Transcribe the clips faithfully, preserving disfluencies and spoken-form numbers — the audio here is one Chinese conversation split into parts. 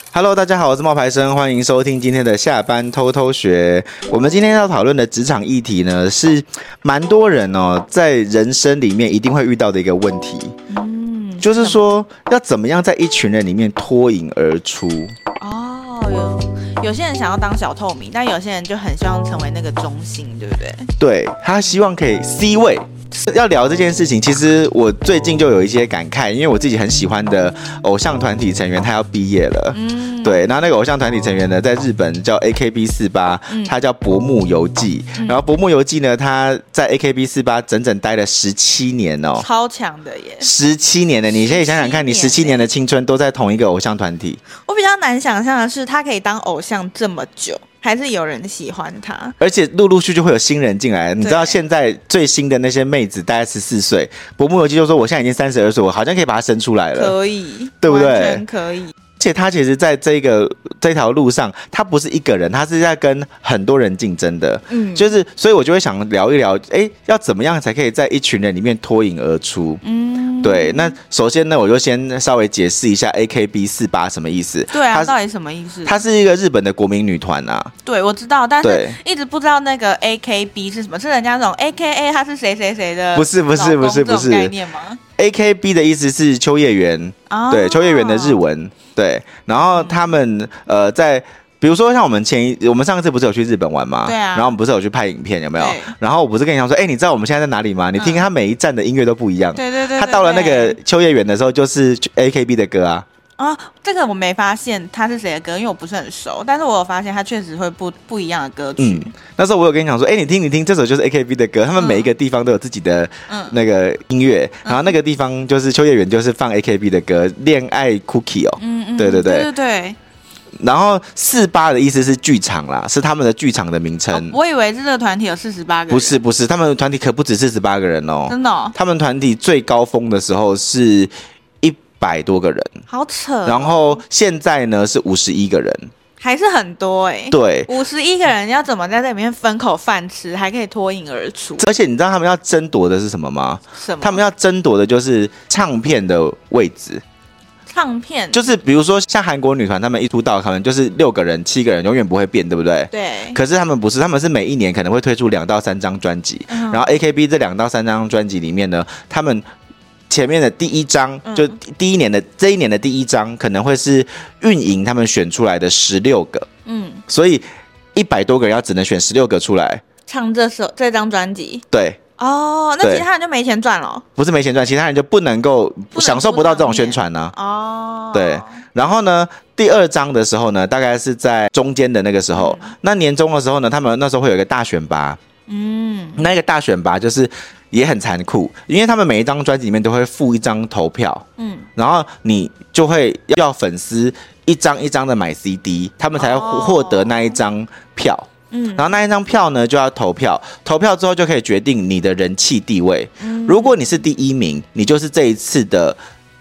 Hello， 大家好，我是冒牌生，欢迎收听今天的下班偷偷学。我们今天要讨论的职场议题呢，是蛮多人哦在人生里面一定会遇到的一个问题。嗯，就是说要怎么样在一群人里面脱颖而出。 哦，有有些人想要当小透明，但有些人就很希望成为那个中心，对不对？ 对，他希望可以 C 位。要聊这件事情，其实我最近就有一些感慨，因为我自己很喜欢的偶像团体成员他要毕业了，嗯，对，然后那个偶像团体成员呢，在日本叫 A K B 四十八，他叫薄木游纪，嗯，然后薄木游纪呢，他在 A K B 四十八整整待了十七年哦， 超强的耶， 十七年的，你可以想想看，你十七年的青春都在同一个偶像团体。 我比较难想象的是，他可以当偶像这么久。还是有人喜欢他， 而且陆陆续续会有新人进来。你知道现在最新的那些妹子大概十四岁，薄木游纪就说我现在已经三十二岁，我好像可以把她生出来了， 可以， 对不对？ 完全可以。 而且他其实在这个这条路上，他不是一个人，他是在跟很多人竞争的。嗯，就是所以我就会想聊一聊，哎，要怎么样才可以在一群人里面脱颖而出？嗯，对。那首先呢，我就先稍微解释一下 A K B 四十八 什么意思。 对啊，到底什么意思？ 它是一个日本的国民女团啊。 对，我知道，但是一直不知道那个 A K B 是什么，是人家那种 A K A 他是谁谁谁的？ 不是不是不是不是概念吗 ？A K B 的意思是秋叶原，哦，对，秋叶原的日文。对，然后他们呃，在比如说像我们前一我们上次不是有去日本玩吗？ 对啊。 然后我们不是有去拍影片，有没有？然后我不是跟你讲说，哎，你知道我们现在在哪里吗？你听他每一站的音乐都不一样。 对对 对, 对。 他到了那个秋叶原的时候，就是 A K B 的歌啊。 哦，这个我没发现他是谁的歌，因为我不是很熟，但是我有发现他确实会不不一样的歌曲。嗯， 那时候我有跟你讲说，哎，你听你听，这首就是 A K B 的歌，他们每一个地方都有自己的那个音乐，嗯，然后那个地方就是秋叶原，就是放 A K B 的歌，恋爱 Cookie 哦，嗯嗯，对对对对对对。 然后四十八的意思是剧场啦，是他们的剧场的名称。 哦，我以为是这个团体有四十八个人。 不是不是，他们的团体可不止四十八个人哦， 真的哦。 他们团体最高峰的时候是一百多个人， 好扯哦。 然后现在呢是五十一个人。 还是很多哎，欸， 对， 五十一个人要怎么在这里面分口饭吃，还可以脱颖而出？ 而且你知道他们要争夺的是什么吗？ 什么？ 他们要争夺的就是唱片的位置。 唱片就是比如说像韩国女团，他们一出道可能就是六个人、七个人，永远不会变，对不对？ 对。 可是他们不是，他们是每一年可能会推出两到三张专辑，嗯，然后 A K B 这两到三张专辑里面呢，他们前面的第一张，就第一年的这一年的第一张，可能会是运营他们选出来的十六个，嗯，所以一百多个人要只能选十六个出来唱这首这张专辑， 对。 哦，那其他人就没钱赚了？ 不是没钱赚，其他人就不能够享受不到这种宣传呢，啊。哦，对。然后呢，第二章的时候呢，大概是在中间的那个时候，嗯，那年终的时候呢，他们那时候会有一个大选拔，嗯，那个大选拔就是也很残酷，因为他们每一张专辑里面都会附一张投票，嗯，然后你就会要粉丝一张一张的买 C D， 他们才会获得那一张票。哦，嗯，然后那一张票呢就要投票，投票之后就可以决定你的人气地位。嗯，如果你是第一名，你就是这一次的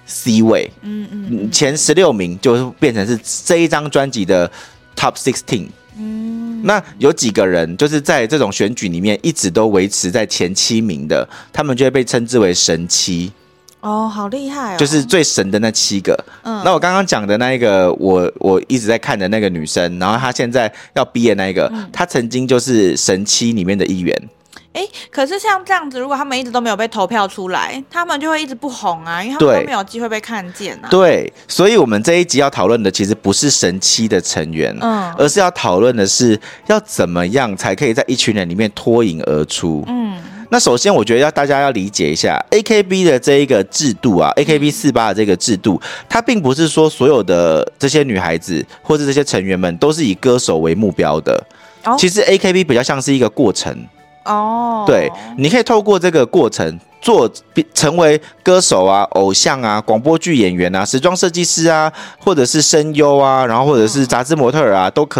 C 位。嗯嗯，前十六名就变成是这一张专辑的 Top 十六。嗯，那有几个人就是在这种选举里面一直都维持在前七名的，他们就会被称之为神七。 哦，好厉害哦！ 就是最神的那七个。嗯，那我刚刚讲的那一个，我我一直在看的那个女生，然后她现在要毕业那一个，嗯，她曾经就是神七里面的一员。 哎，可是像这样子，如果他们一直都没有被投票出来，他们就会一直不红啊，因为他们都没有机会被看见啊。 对，所以我们这一集要讨论的其实不是神七的成员，嗯，而是要讨论的是要怎么样才可以在一群人里面脱颖而出。嗯。那首先，我觉得要大家要理解一下 A K B 的这一个制度啊 ，A K B 四十八的这个制度，它并不是说所有的这些女孩子或者这些成员们都是以歌手为目标的。哦，其实 A K B 比较像是一个过程。哦，对，你可以透过这个过程做成为歌手啊、偶像啊、广播剧演员啊、时装设计师啊，或者是声优啊，然后或者是杂志模特儿啊，都可以。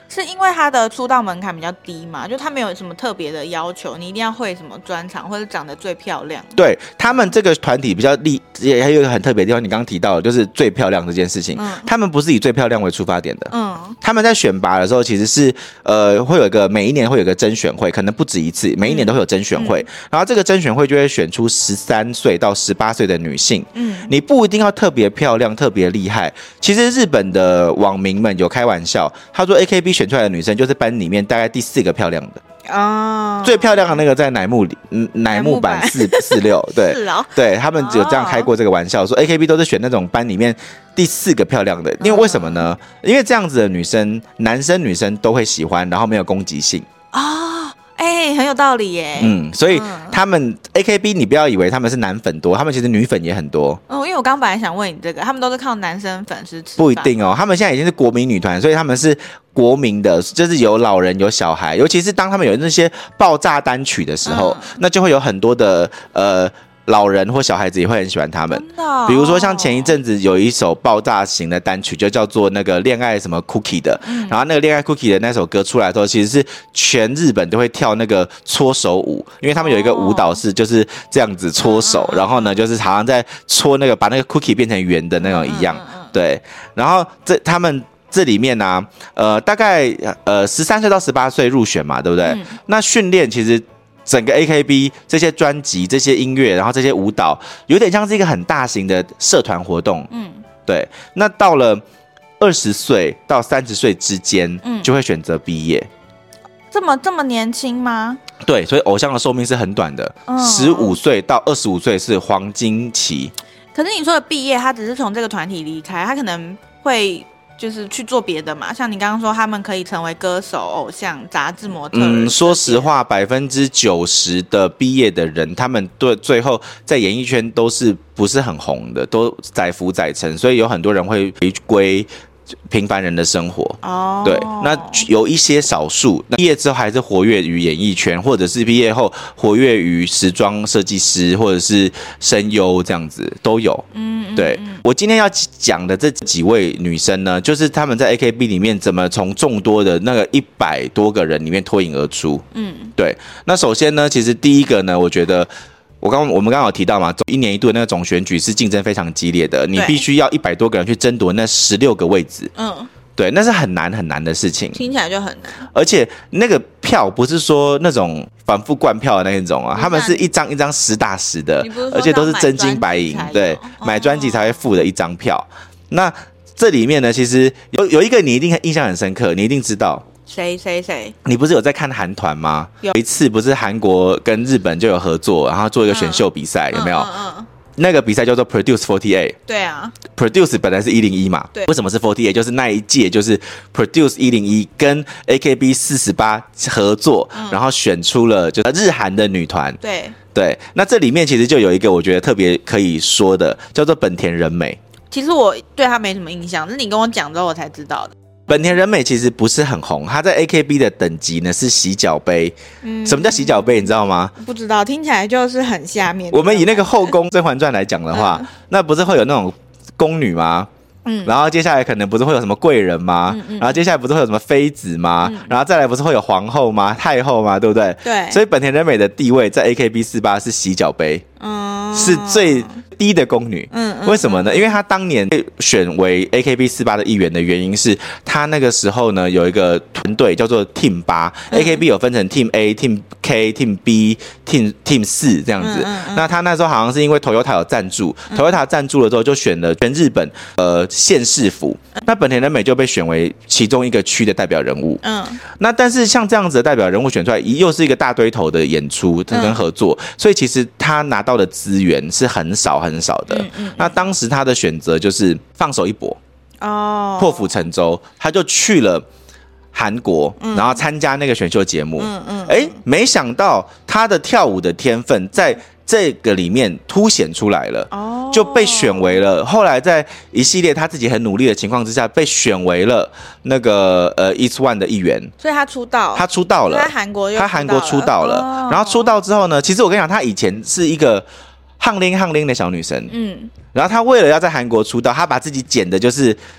是因为他的出道门槛比较低嘛？就他没有什么特别的要求，你一定要会什么专场或者长得最漂亮。 对，他们这个团体比较厉，也还有一个很特别的地方，你刚刚提到的就是最漂亮这件事情。嗯，他们不是以最漂亮为出发点的。嗯，他们在选拔的时候其实是呃会有一个每一年会有一个甄选会，可能不止一次，每一年都会有甄选会。嗯、然后这个甄选会就会选出十三岁到十八岁的女性。嗯，你不一定要特别漂亮、特别厉害。其实日本的网民们有开玩笑，他说 A K B 选出来的女生就是班里面大概第四个漂亮的。哦，最漂亮的那个在乃木里，乃木坂四四六，对， 是哦， 对他们有这样开过这个玩笑，说 A K B 都是选那种班里面第四个漂亮的，因为为什么呢？因为这样子的女生，男生女生都会喜欢，然后没有攻击性啊。哎、欸，很有道理耶。 嗯，所以他们 A K B， 你不要以为他们是男粉多，他们其实女粉也很多。 哦，因为我刚本来想问你这个，他们都是靠男生粉丝吃饭。 不一定哦，他们现在已经是国民女团，所以他们是国民的，就是有老人有小孩，尤其是当他们有那些爆炸单曲的时候，嗯、那就会有很多的呃。老人或小孩子也会很喜欢他们， 哦、 比如说像前一阵子有一首爆炸型的单曲，就叫做那个恋爱什么 Cookie 的，嗯、然后那个恋爱 Cookie 的那首歌出来的时候，其实是全日本都会跳那个搓手舞，因为他们有一个舞蹈是就是这样子搓手，哦、然后呢就是好像在搓那个把那个 Cookie 变成圆的那种一样，嗯嗯嗯对，然后这他们。这里面呢、啊，呃，大概呃十三岁到十八岁入选嘛，对不对？嗯、那训练其实。整个 A K B 这些专辑、这些音乐，然后这些舞蹈，有点像是一个很大型的社团活动。嗯，对。那到了二十岁到三十岁之间，嗯，就会选择毕业。 这么这么年轻吗？ 对，所以偶像的寿命是很短的，十五岁到二十五岁是黄金期。 可是你说的毕业，他只是从这个团体离开，他可能会。就是去做别的嘛，像你刚刚说，他们可以成为歌手、偶像、杂志模特。 嗯，说实话，百分之九十的毕业的人，他们对最后在演艺圈都是不是很红的，都载浮载沉，所以有很多人会回归平凡人的生活。哦，对，那有一些少数，那毕业之后还是活跃于演艺圈，或者是毕业后活跃于时装设计师，或者是声优这样子都有。嗯，对，我今天要讲的这几位女生呢，就是她们在 A K B 里面怎么从众多的那个一百多个人里面脱颖而出。嗯，对。那首先呢，其实第一个呢，我觉得。我刚我们刚刚有提到嘛，一年一度的那个总选举是竞争非常激烈的，你必须要一百多个人去争夺那十六个位置。嗯，对，那是很难很难的事情， 听起来就很难。 而且那个票不是说那种反复灌票的那一种啊，他们是一张一张实打实的，而且都是真金白银，对，哦、买专辑才会付的一张票。那这里面呢，其实有有一个你一定印象很深刻，你一定知道。 谁谁谁？ 你不是有在看韩团吗？有一次不是韩国跟日本就有合作，然后做一个选秀比赛，嗯、有没有？嗯嗯嗯那个比赛叫做 Produce 四十八。 对啊 ，Produce 本来是一零一嘛，对，为什么是四十八？就是那一届就是 Produce 一零一跟 A K B 四十八合作，嗯、然后选出了就日韩的女团。 对对，那这里面其实就有一个我觉得特别可以说的，叫做本田仁美。 其实我对她没什么印象，是你跟我讲之后我才知道的。 本田仁美其实不是很红，她在 A K B 的等级呢是洗脚杯。嗯，什么叫洗脚杯？你知道吗？ 不知道，听起来就是很下面。 我们以那个后宫《甄嬛传》来讲的话，嗯、那不是会有那种宫女吗？嗯，然后接下来可能不是会有什么贵人吗？嗯嗯、然后接下来不是会有什么妃子吗？嗯、然后再来不是会有皇后吗？太后吗？对不对？ 对。 所以本田仁美的地位在 A K B 四十八是洗脚杯。嗯，是最低的宫女。嗯，为什么呢？因为她当年被选为 A K B 四十八的一员的原因是，她那个时候呢有一个团队叫做 Team 八、嗯、，A K B 有分成 Team A、Team K、Team B、Team Team 四这样子。嗯嗯嗯、那她那时候好像是因为 Toyota 有赞助、嗯、，Toyota 赞助了之后就选了全日本呃县市府，嗯、那本田仁美就被选为其中一个区的代表人物。嗯，那但是像这样子的代表人物选出来，又是一个大堆头的演出跟合作，嗯、所以其实她拿到的资源是很少很少的。嗯嗯嗯、那当时他的选择就是放手一搏，哦，破釜沉舟，他就去了韩国，嗯、然后参加那个选秀节目。嗯嗯，哎、嗯，没想到他的跳舞的天分在这个里面凸显出来了，哦，就被选为了后来在一系列他自己很努力的情况之下，被选为了那个呃 E X O N E 的一员。 所以他出道， 他出道了， 他韩国他韩国出道了，哦、然后出道之后呢，其实我跟你讲，他以前是一个夯拎夯拎的小女生，嗯，然后她为了要在韩国出道，她把自己剪的就是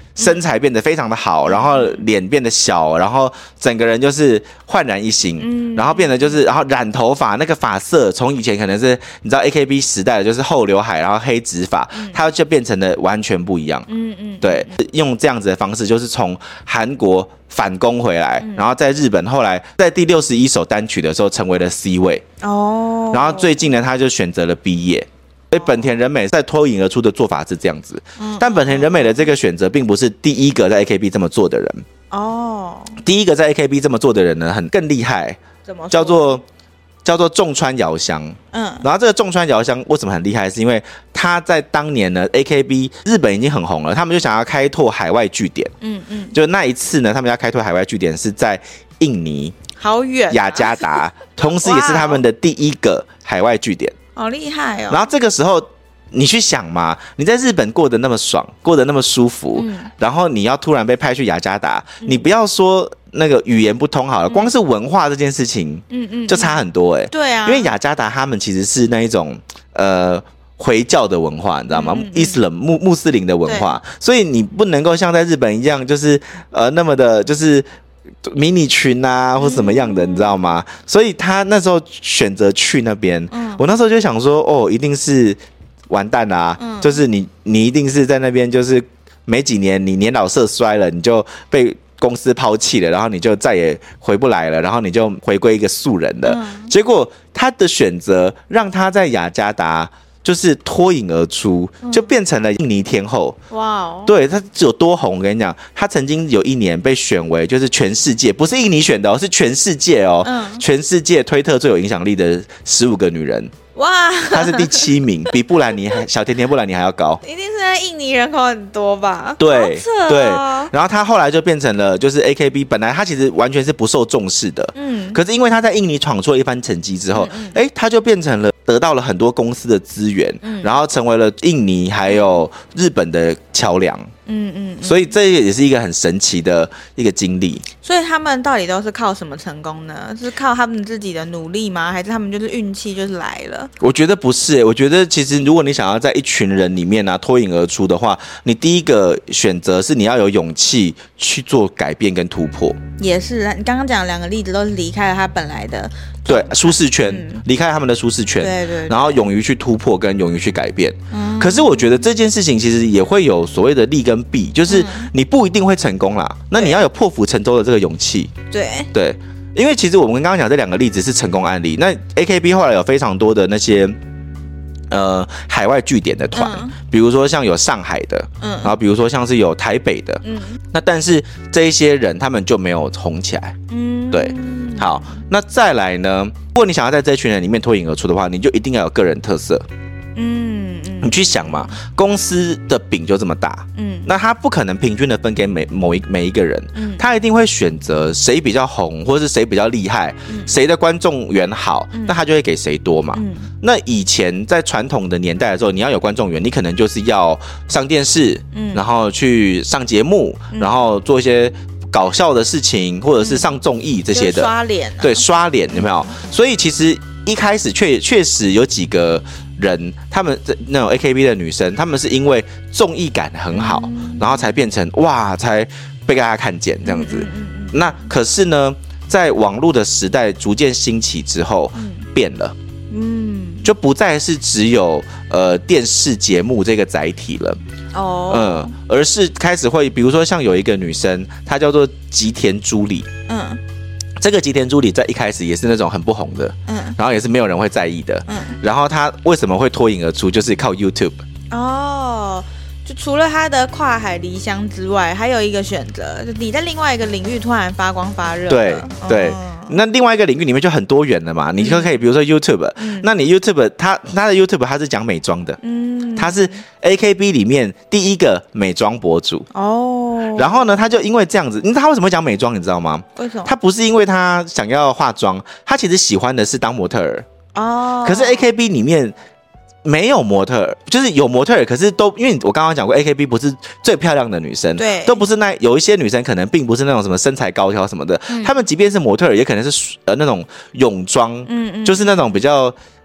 身材变得非常的好，然后脸变得小，然后整个人就是焕然一新，嗯，然后变得就是，然后染头发，那个发色从以前可能是你知道 A K B 时代的就是厚刘海，然后黑直发，嗯，它就变成了完全不一样，嗯嗯，对，用这样子的方式，就是从韩国反攻回来，嗯，然后在日本后来在第六十一首单曲的时候成为了 C 位，哦，然后最近呢，他就选择了毕业。所以本田仁美在脱颖而出的做法是这样子，嗯，但本田仁美的这个选择并不是第一个在 A K B 这么做的人哦。第一个在 A K B 这么做的人呢，很更厉害，怎么说？叫做叫做重川遥香。嗯，然后这个重川遥香为什么很厉害？是因为他在当年呢 ，A K B 日本已经很红了，他们就想要开拓海外据点。嗯嗯，就那一次呢，他们要开拓海外据点是在印尼， 好远， 雅加达，同时也是他们的第一个海外据点。 好厉害哦！ 然后这个时候，你去想嘛，你在日本过得那么爽，过得那么舒服，嗯，然后你要突然被派去雅加达，嗯，你不要说那个语言不通好了，嗯，光是文化这件事情，嗯嗯，就差很多哎，欸。 对啊， 因为雅加达他们其实是那一种呃回教的文化，你知道吗？伊斯兰穆穆斯林的文化，所以你不能够像在日本一样，就是呃那么的，就是。迷你裙啊，或什么样的，你知道吗？所以他那时候选择去那边，嗯，我那时候就想说，哦，一定是完蛋啦，啊嗯，就是你，你一定是在那边，就是没几年，你年老色衰了，你就被公司抛弃了，然后你就再也回不来了，然后你就回归一个素人了。嗯，结果他的选择让他在雅加达。就是脱颖而出，就变成了印尼天后。哇哦！对，他有多红？我跟你讲，他曾经有一年被选为就是全世界，不是印尼选的哦，是全世界哦，嗯，全世界推特最有影响力的十五个女人。哇！她是第七名，比布兰妮还小甜甜布兰妮还要高。 一定是在印尼人口很多吧？ 对， 好扯哦， 对。然后她后来就变成了就是 A K B， 本来她其实完全是不受重视的，嗯。可是因为她在印尼闯出了一番成绩之后，哎、嗯，她就变成了得到了很多公司的资源，嗯，然后成为了印尼还有日本的桥梁。嗯嗯，所以这也是一个很神奇的一个经历。 所以他们到底都是靠什么成功呢？是靠他们自己的努力吗？还是他们就是运气就是来了？ 我觉得不是、欸，我觉得其实如果你想要在一群人里面啊脱颖而出的话，你第一个选择是你要有勇气去做改变跟突破。 也是，你刚刚讲的两个例子都是离开了他本来的对舒适圈，离、嗯、开他们的舒适圈， 对 对, 对， 然后勇于去突破跟勇于去改变。嗯，可是我觉得这件事情其实也会有所谓的利跟弊，就是你不一定会成功啦，那你要有破釜沉舟的这个勇气。 对对，因为其实我们刚刚讲这两个例子是成功案例，那 A K B 后来有非常多的那些。呃，海外据点的团、嗯，比如说像有上海的，嗯，然后比如说像是有台北的，嗯，那但是这一些人他们就没有红起来，嗯，对，好，那再来呢，如果你想要在这群人里面脱颖而出的话，你就一定要有个人特色，嗯，嗯你去想嘛，公司的饼就这么大，嗯，那他不可能平均的分给每某一每一个人，嗯，他一定会选择谁比较红，或者是谁比较厉害，嗯，谁的观众缘好，嗯，那他就会给谁多嘛，嗯。那以前在传统的年代的时候，你要有观众缘，你可能就是要上电视，嗯，然后去上节目，嗯，然后做一些搞笑的事情，或者是上综艺这些的， 刷脸， 对，刷脸有没有？所以其实一开始确确实有几个人，他们那种 A K B 的女生，他们是因为综艺感很好，嗯，然后才变成哇，才被大家看见这样子。嗯嗯嗯，那可是呢，在网络的时代逐渐兴起之后，嗯，变了。嗯，就不再是只有呃电视节目这个载体了，哦，嗯，而是开始会，比如说像有一个女生，她叫做吉田朱里，嗯，这个吉田朱里在一开始也是那种很不红的，嗯，然后也是没有人会在意的，嗯，然后她为什么会脱颖而出，就是靠 YouTube， 哦。就除了他的跨海离乡之外，还有一个选择，就你在另外一个领域突然发光发热。 对对，哦，那另外一个领域里面就很多元了嘛，你就可以比如说 YouTube，嗯，那你 YouTube 它它的 YouTube 它是讲美妆的，嗯，它是 A K B 里面第一个美妆博主哦。然后呢，他就因为这样子，你知道他为什么会讲美妆，你知道吗？ 为什么？ 他不是因为他想要化妆，他其实喜欢的是当模特儿哦。可是 A K B 里面。没有模特儿，就是有模特儿，可是都因为我刚刚讲过 ，A K B 不是最漂亮的女生， 对， 都不是那有一些女生可能并不是那种什么身材高挑什么的，她，嗯，们即便是模特儿，也可能是呃那种泳装，嗯嗯，就是那种比较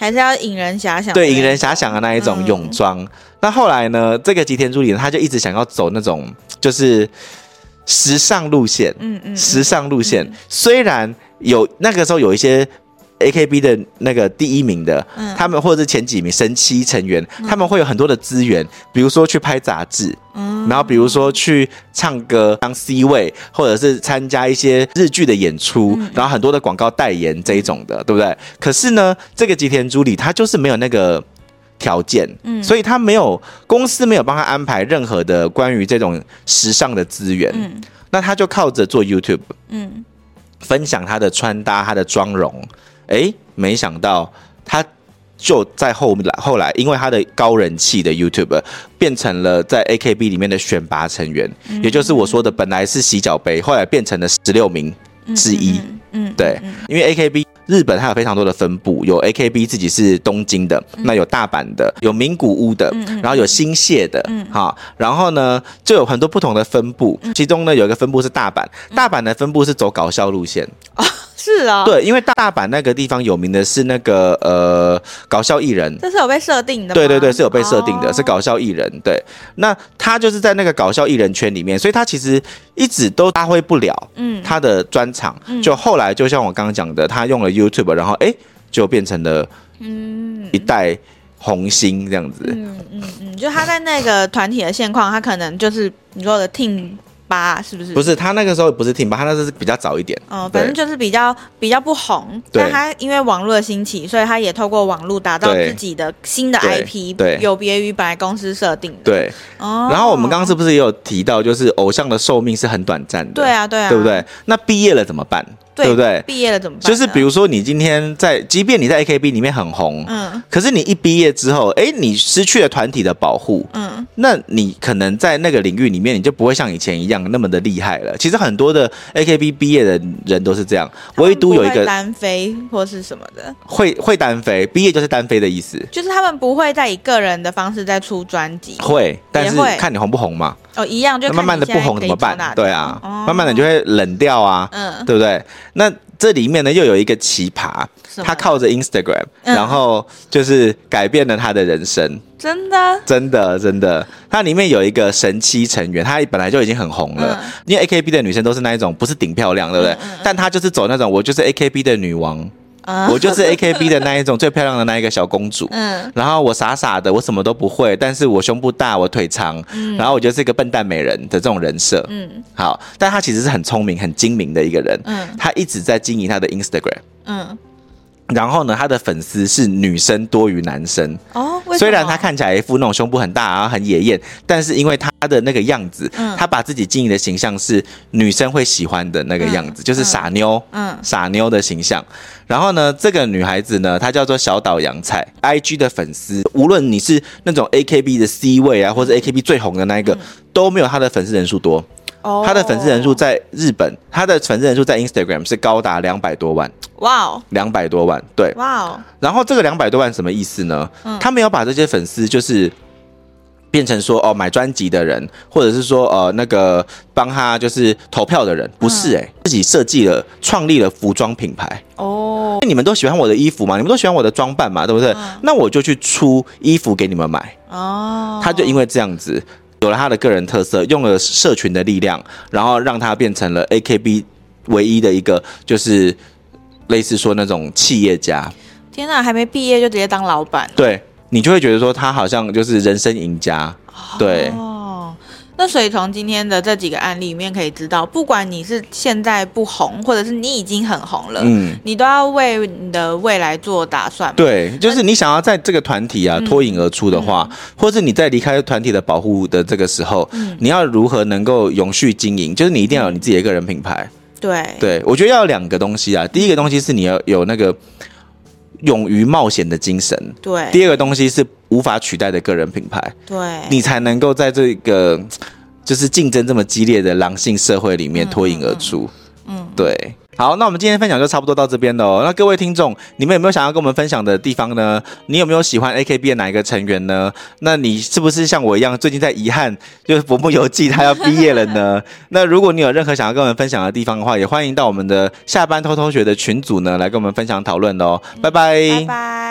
还是要引人遐想， 对，引人遐想的那一种泳装、嗯。那后来呢，这个吉田朱里他就一直想要走那种就是时尚路线，嗯 嗯, 嗯，时尚路线、嗯。虽然有那个时候有一些 A K B 的那个第一名的，嗯、他们或者是前几名神七成员、嗯，他们会有很多的资源，比如说去拍杂志。嗯、然后比如说去唱歌当 C 位，或者是参加一些日剧的演出、嗯、然后很多的广告代言这一种的，对不对？可是呢，这个吉田朱里他就是没有那个条件、嗯、所以他没有公司没有帮他安排任何的关于这种时尚的资源、嗯、那他就靠着做 YouTube、嗯、分享他的穿搭他的妆容。哎，没想到他就在后来，后来因为他的高人气的 YouTuber 变成了在 A K B 里面的选拔成员、嗯、也就是我说的本来是洗脚杯，后来变成了十六名之一。嗯, 嗯, 嗯对，因为 A K B 日本它有非常多的分部，有 A K B 自己是东京的、嗯、那有大阪的，有名古屋的、嗯、然后有新泻的、嗯、好，然后呢就有很多不同的分部、嗯、其中呢有一个分部是大阪，大阪的分部是走搞笑路线、 哦是啊、哦， 对，因为大阪那个地方有名的是那个呃搞笑艺人， 这是有被设定的吗？ 对对对，是有被设定的、哦，是搞笑艺人。对，那他就是在那个搞笑艺人圈里面，所以他其实一直都发挥不了他的专长、嗯。就后来就像我刚刚讲的，他用了 YouTube， 然后哎就变成了一代红星这样子。 嗯嗯嗯，就他在那个团体的现况，他可能就是你说的 team。是不是？ 不是，他那个时候不是挺吧，他那是比较早一点。 哦，反正就是比较比较不红，但他因为网络的兴起，所以他也透过网络打造自己的新的 I P， 对，有别于本来公司设定的。 对，哦。然后我们刚刚是不是也有提到，就是偶像的寿命是很短暂的？ 对啊，对啊， 对不对？那毕业了怎么办？对, 对不对？ 毕业了怎么办？ 就是比如说，你今天在，即便你在 A K B 里面很红，嗯，可是你一毕业之后，哎，你失去了团体的保护，嗯，那你可能在那个领域里面，你就不会像以前一样那么的厉害了。其实很多的 A K B 毕业的人都是这样，唯独有一个单飞或是什么的， 会会单飞，毕业就是单飞的意思， 就是他们不会再以个人的方式再出专辑， 会，但是看你红不红嘛。 哦，一样就看慢慢的不红怎么办？对啊、哦，慢慢的就会冷掉啊，嗯，对不对？那这里面呢又有一个奇葩，他靠着 Instagram，、嗯、然后就是改变了他的人生， 真的， 真的，真的。它里面有一个神七成员，他本来就已经很红了，嗯、因为 A K B 的女生都是那一种不是顶漂亮，对不对？嗯嗯、但她就是走那种我就是 A K B 的女王。Uh, 我就是 A K B 的那一种最漂亮的那一个小公主，嗯，然后我傻傻的，我什么都不会，但是我胸部大，我腿长，嗯，然后我就是一个笨蛋美人的这种人设，嗯，好，但她其实是很聪明、很精明的一个人，嗯，她一直在经营她的 Instagram， 嗯。然后呢，他的粉丝是女生多于男生哦。虽然他看起来一副那种胸部很大，然后很野艳，但是因为他的那个样子，嗯、他把自己经营的形象是女生会喜欢的那个样子，嗯、就是傻妞，嗯，傻妞的形象。然后呢，这个女孩子呢，她叫做小岛洋菜 ，I G 的粉丝，无论你是那种 A K B 的 C 位啊，或者 A K B 最红的那一个，嗯、都没有她的粉丝人数多。Oh. 他的粉丝人数在日本，他的粉丝人数在 Instagram 是高达两百多万。哇哦，两百多万，对，哇哦。然后这个两百多万什么意思呢？嗯、他没有把这些粉丝就是变成说哦买专辑的人，或者是说呃那个帮他就是投票的人，不是哎、欸，嗯、自己设计了创立了服装品牌。哦，你们都喜欢我的衣服嘛？你们都喜欢我的装扮嘛？对不对？嗯、那我就去出衣服给你们买。哦，他就因为这样子。有了他的个人特色，用了社群的力量，然后让他变成了 A K B 唯一的一个，就是类似说那种企业家。 天哪，还没毕业就直接当老板， 对，你就会觉得说他好像就是人生赢家，哦、对。 那所以从今天的这几个案例里面可以知道，不管你是现在不红，或者是你已经很红了，嗯，你都要为你的未来做打算。 对，就是你想要在这个团体啊脱颖而出的话，嗯、或是你在离开团体的保护的这个时候，嗯、你要如何能够永续经营？就是你一定要有你自己的一个人品牌。 对， 对，我觉得要有两个东西啊。第一个东西是你要有那个勇于冒险的精神， 对。 第二个东西是无法取代的个人品牌， 对， 你才能够在这个就是竞争这么激烈的狼性社会里面脱颖而出。嗯，嗯对。好，那我们今天分享就差不多到这边了哦。那各位听众，你们有没有想要跟我们分享的地方呢？你有没有喜欢 A K B 的哪一个成员呢？那你是不是像我一样，最近在遗憾，就是伯木游纪他要毕业了呢？那如果你有任何想要跟我们分享的地方的话，也欢迎到我们的下班偷偷学的群组呢，来跟我们分享讨论哦。拜拜，拜拜。